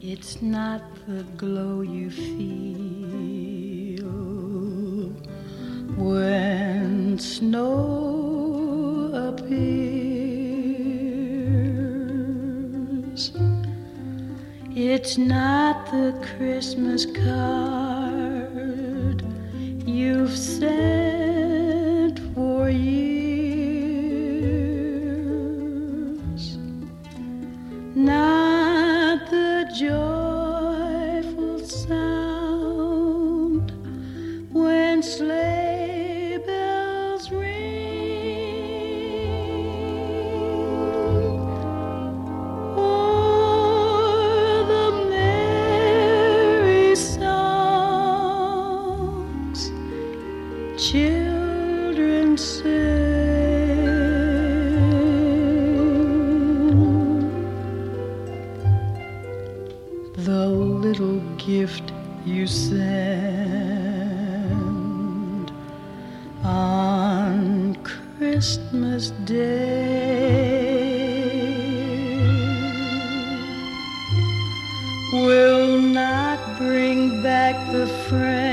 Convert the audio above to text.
It's not the glow you feel when snow appears. It's not the Christmas card you've sent for years. Not the joyful sound when sleigh bells ring, or the merry songs children sing. The little gift you send on Christmas Day will not bring back the friend